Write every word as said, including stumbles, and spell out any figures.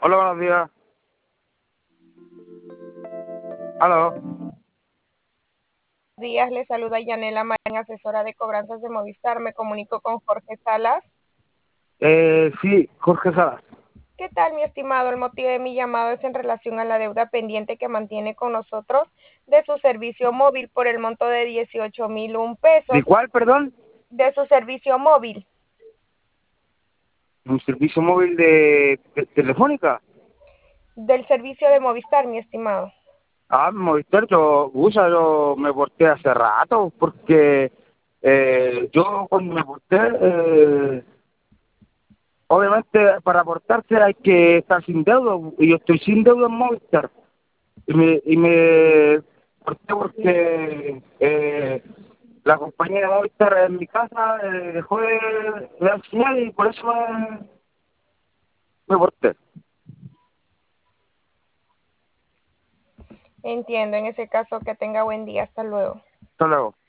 Hola, buenos días. Aló. Buenos días, le saluda Yanela Marín, asesora de cobranzas de Movistar. Me comunico con Jorge Salas. Eh, sí, Jorge Salas. ¿Qué tal, mi estimado? El motivo de mi llamado es en relación a la deuda pendiente que mantiene con nosotros de su servicio móvil por el monto de dieciocho mil un ¿De pesos cuál, perdón? de su servicio móvil, ¿Un servicio móvil de, de telefónica? del servicio de Movistar, mi estimado. Ah, Movistar, yo, usa, yo me porté hace rato, porque eh, yo cuando me porté, eh, obviamente para portarse hay que estar sin deuda, y yo estoy sin deuda en Movistar. Y me, y me porté porque eh, la compañía de Movistar en mi casa eh, dejó de, de dar señal y por eso me, me porté. Entiendo, en ese caso que tenga buen día. Hasta luego. Hasta luego.